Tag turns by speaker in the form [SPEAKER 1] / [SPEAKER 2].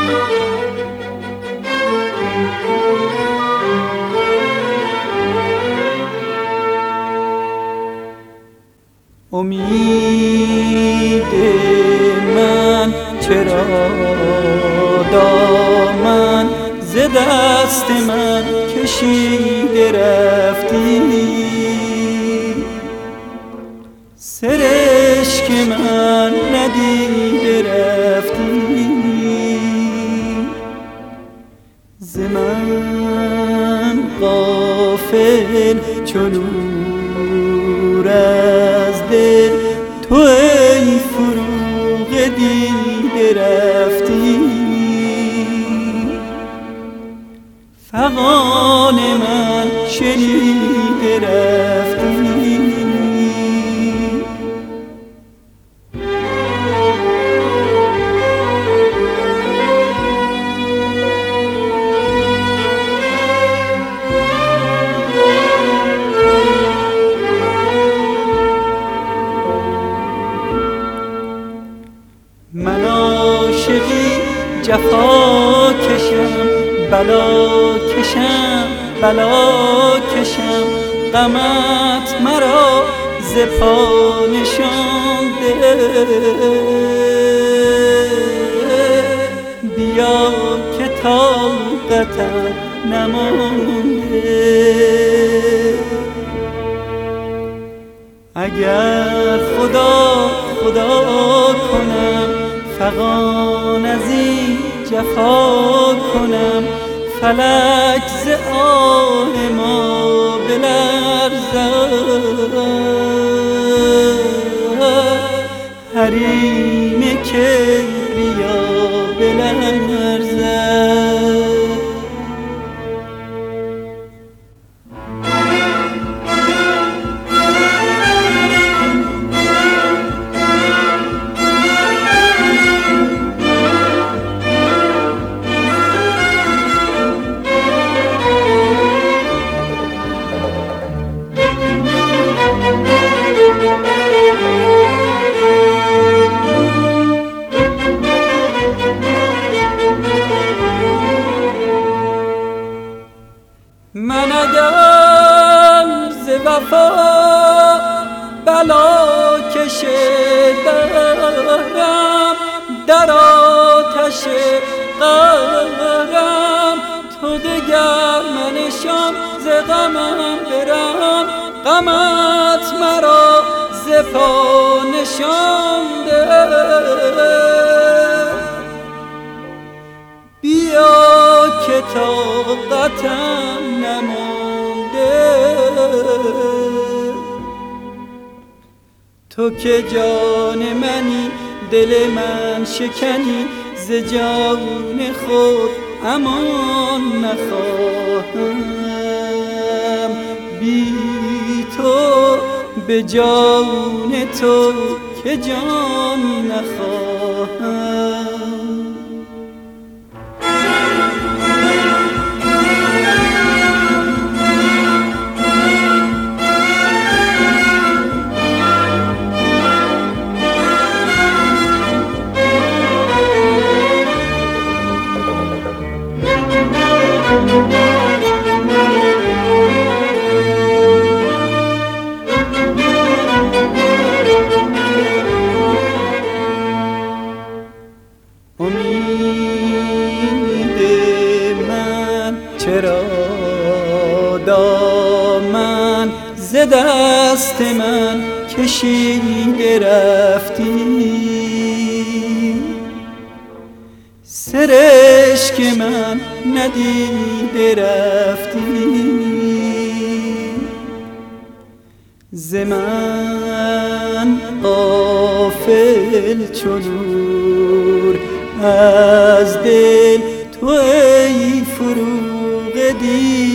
[SPEAKER 1] امید من چرا دامن ز دست من کشیده رفتی، سرشک من ندیده رفتی، ز من غافل چو نور از دل تو ای فروغ دیده رفتی، فغان من شنیده رفتی. من عاشقی جفا کشم، بلا کشم، بلا کشم، غمت مرا ز پا نشانده، بیا که طاقتم نمانده. اگر خدا کنم فغان از این جفا کنم، فلک ز آه ما بلرزد، حریم کبریا بلرزد. من اگر ز وفا بلا کشیدم، در آتش قهرم، تو دگر منشان ز غمم برم، غمت مرا ز پا نشانده، بیا که طاقتم نمانده. تو که جان منی دل من شکنی، ز جان خود امان نخواهم، بی تو به جان تو که جان نخواهم. امید من چرا دامن ز دست من کشیده رفتی، سرشک من ندیده رفتی، ز من غافل چو نور از دل تو ای فروغ دیده